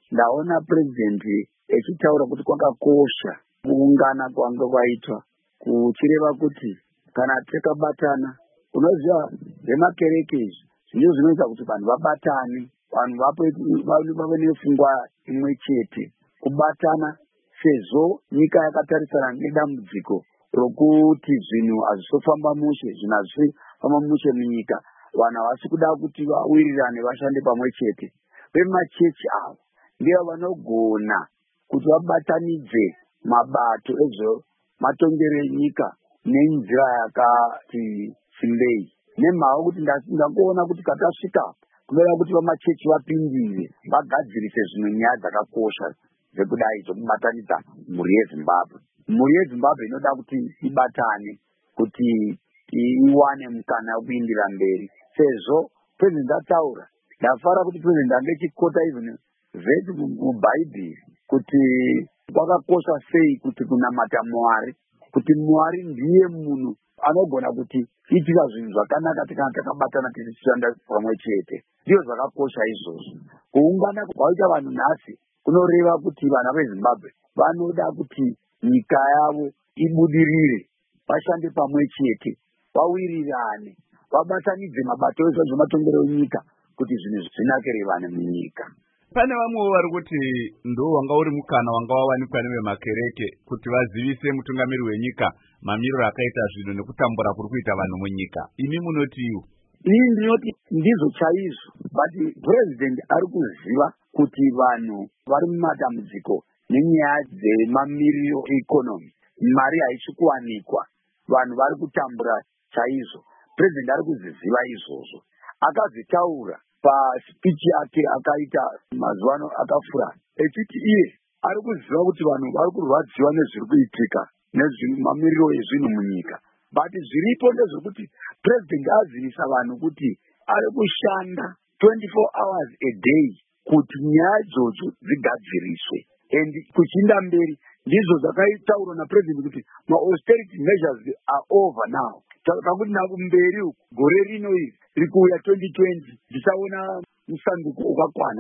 ndaona president echitaura kuti kwakakosha kuungana kwanga kwaitwa kuchireva kuti kana takabatana, unoziva zvemakereke izvi ndizvo zvinoita kuti vanhu vabatane, vanhu vave nepfungwa imwe chete, kubatana sezvo nyika yakatarisana nedambudziko rokuti zvinhu hazvisofamba mushe, zvinhu hazvifamba mushe munyika. Vanhu havasi kuda kuti vawirirane vashande pamwe chete. Vemachechi avo ndivo vanogona kuti vabatanidze mabato ezvematongero enyika nenzira yakati simbei. Nemhaka kuti ndakuona kuti katasvika kunoda kuti vamachechi vapindire vagadzirise zvimwe nyaya dzakakosha dzekudai dzokubatanidza mhuri yeZimbabwe. Mhuri yeZimbabwe inoda kuti ibatane kuti iwane mukana wekuindira mberi. Sezvo president ataura, ndafara kuti president angechikota even vheti mubhaibheri kuti kwakakosha sei kuti kunamata Mwari, kuti Mwari ndiye munhu anogona kuti itika zvinhu zvakanaka kana takabatana tichishanda pamwe chete. Ndizvo zvakakosha izvozvo. Kuungana kwaita vanhu nhasi kunoreva kuti vana veZimbabwe vanoda kuti nyika yavo ibudirire, vashande pamwe chete, vawirirane, vabatanidze mabato ese zvematongero enyika kuti zvinhu zvinakire vanhu munyika. Pane vamwewo vari kuti ndo wanga uri mukana wanga wawanikwa nevemakereke kuti vazivise mutungamiri wenyika mamiriro akaita zvinhu nekutambura kuri kuita vanhu munyika. Imi munotiwo? Ini ndinoti ndizvo chaizvo, but president ari kuziva kuti vanhu vari mumatambudziko nenyaya dzemamiriro economy, mari haisi kuwanikwa, vanhu vari kutambura chaizvo. President ari kuzviziva izvozvo, akazvitaura paspeech yake akaita mazuva ano akafura, echiti iye ari kuziva kuti vanhu vari kurwadziwa nezviri kuitika nezvemamiriro ezvinhu munyika. But zviripo ndezvekuti president azivisa vanhu kuti ari kushanda 24 hours a day kuti nyaya idzodzo dzigadziriswe. And kuchinda mberi ndizvo zvakaitaurwa napresident kuti ma-austerity measures are over now. Takuti nakumberi gore rino iri rikuuya 2020 tichaona musanduko wakakwana.